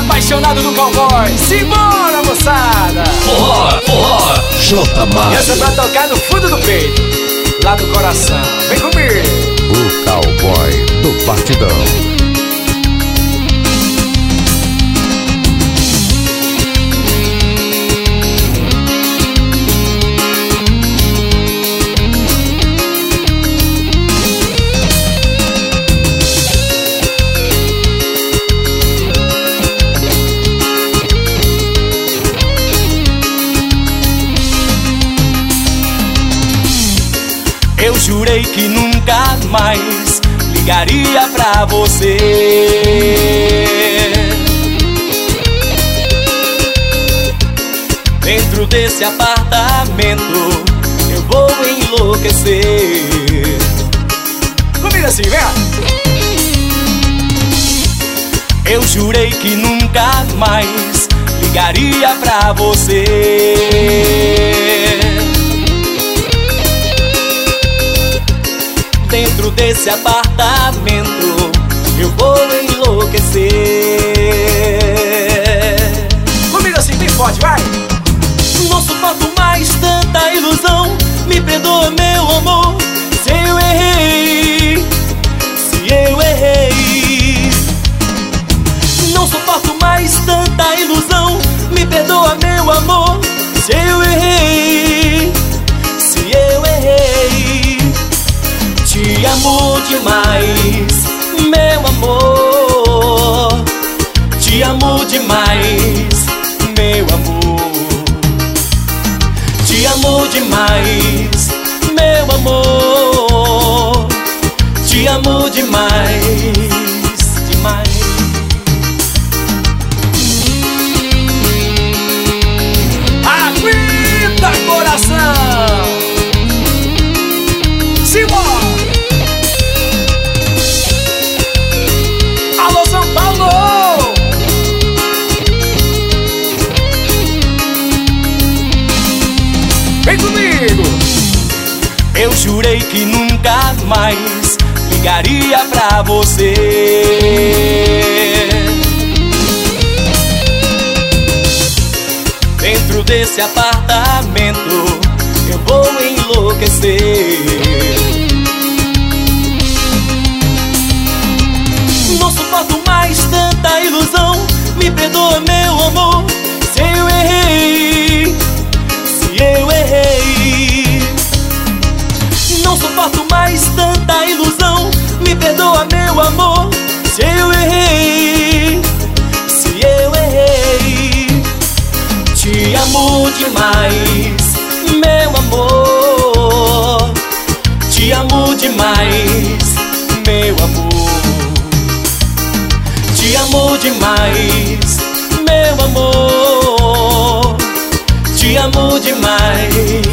apaixonado do cowboy. Simbora, moçada! Forró, forró, J. E essa é pra tocar no fundo do peito, lá do coração. Vem comigo! O cowboy do batidão. Eu jurei que nunca mais ligaria pra você. Dentro desse apartamento eu vou enlouquecer. Comigo assim, vem! Eu jurei que nunca mais ligaria pra você. Dentro desse apartamento eu vou enlouquecer. Comigo assim, bem forte, vai! Não suporto mais tanta ilusão. Me perdoa, meu amor, se eu errei, se eu errei. Não suporto mais tanta ilusão. Me perdoa, meu amor, se eu errei, se eu errei. Te amo demais, meu amor. Te amo demais, meu amor. Te amo demais, meu amor. Te amo demais, demais. Aguenta, coração! Simbora! Alô, São Paulo! Vem comigo! Eu jurei que nunca mais ligaria pra você. Dentro desse apartamento eu vou enlouquecer. Não suporto mais tanta ilusão. Me perdoa, meu amor, se eu errei, se eu errei. Não suporto mais tanta ilusão. Me perdoa, meu amor, se eu errei, se eu errei. Te amo demais, meu amor. Te amo demais, meu amor. Te amo demais, meu amor. Te amo demais.